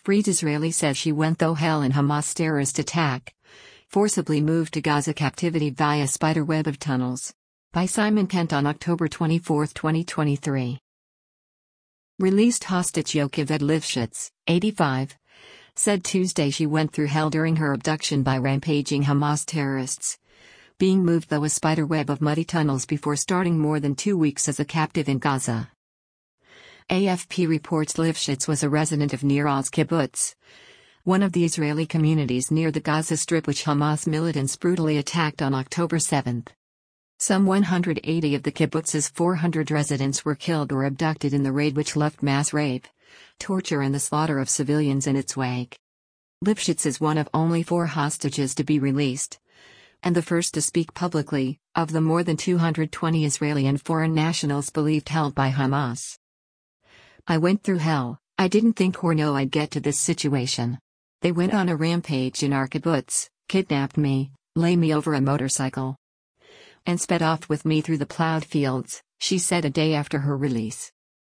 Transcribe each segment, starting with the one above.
freed Israeli says she went through hell in Hamas terrorist attack. Forcibly moved to Gaza captivity via spiderweb of tunnels. By Simon Kent on October 24, 2023. Released hostage Yocheved Lifshitz, 85, said Tuesday she went through hell during her abduction by rampaging Hamas terrorists, being moved through a spiderweb of muddy tunnels before starting more than 2 weeks as a captive in Gaza. AFP reports Lifshitz was a resident of Nir Oz kibbutz, one of the Israeli communities near the Gaza Strip which Hamas militants brutally attacked on October 7. Some 180 of the kibbutz's 400 residents were killed or abducted in the raid, which left mass rape, torture and the slaughter of civilians in its wake. Lifshitz is one of only 4 hostages to be released, and the first to speak publicly, of the more than 220 Israeli and foreign nationals believed held by Hamas. I went through hell. I didn't think or know I'd get to this situation. They went on a rampage in our kibbutz, kidnapped me, lay me over a motorcycle, and sped off with me through the plowed fields, she said a day after her release.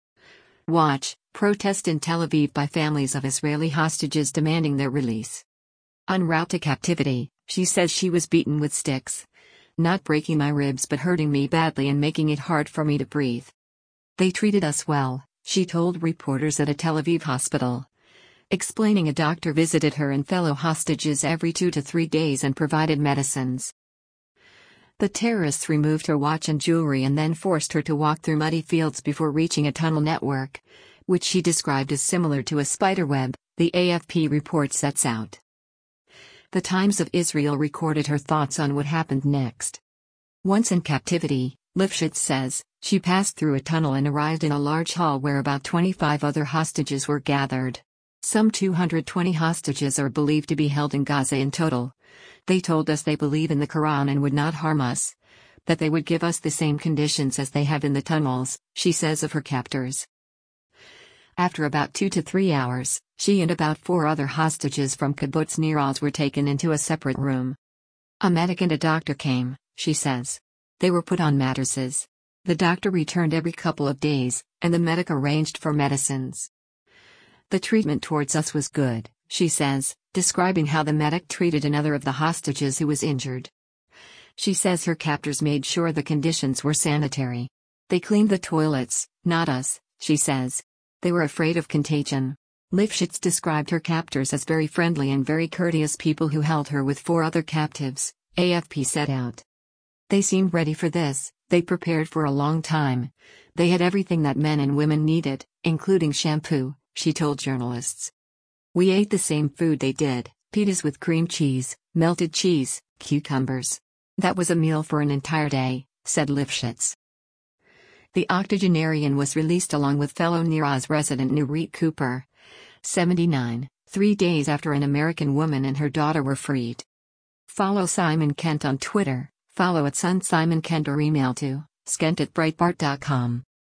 Watch, protest in Tel Aviv by families of Israeli hostages demanding their release. En route to captivity, she says she was beaten with sticks, not breaking my ribs but hurting me badly and making it hard for me to breathe. They treated us well, she told reporters at a Tel Aviv hospital, explaining a doctor visited her and fellow hostages every 2 to 3 days and provided medicines. The terrorists removed her watch and jewelry and then forced her to walk through muddy fields before reaching a tunnel network, which she described as similar to a spiderweb, the AFP report sets out. The Times of Israel recorded her thoughts on what happened next. Once in captivity, Lifshitz says, she passed through a tunnel and arrived in a large hall where about 25 other hostages were gathered. Some 220 hostages are believed to be held in Gaza in total. They told us they believe in the Quran and would not harm us, that they would give us the same conditions as they have in the tunnels, she says of her captors. After about 2 to 3 hours, she and about 4 other hostages from kibbutz Nir Oz were taken into a separate room. A medic and a doctor came, she says. They were put on mattresses. The doctor returned every couple of days, and the medic arranged for medicines. The treatment towards us was good, she says, describing how the medic treated another of the hostages who was injured. She says her captors made sure the conditions were sanitary. They cleaned the toilets, not us, she says. They were afraid of contagion. Lifshitz described her captors as very friendly and very courteous people who held her with 4 other captives, AFP set out. They seemed ready for this, they prepared for a long time. They had everything that men and women needed, including shampoo, she told journalists. We ate the same food they did, pitas with cream cheese, melted cheese, cucumbers. That was a meal for an entire day, said Lifshitz. The octogenarian was released along with fellow Nir Oz resident Nurit Cooper, 79, 3 days after an American woman and her daughter were freed. Follow Simon Kent on Twitter, follow @SunSimonKent or email to skent@breitbart.com.